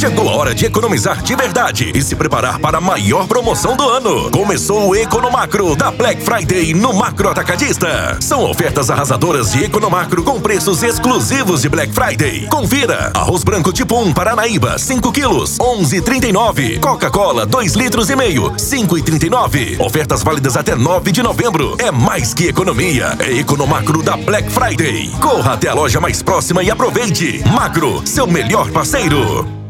Chegou a hora de economizar de verdade e se preparar para a maior promoção do ano. Começou o Economacro da Black Friday no Macro Atacadista. São ofertas arrasadoras de Economacro com preços exclusivos de Black Friday. Confira: arroz branco tipo 1 Paranaíba, 5 quilos, 11,39. Coca-Cola, 2 litros e meio, 5,39. Ofertas válidas até 9 de novembro. É mais que economia, é Economacro da Black Friday. Corra até a loja mais próxima e aproveite. Macro, seu melhor parceiro.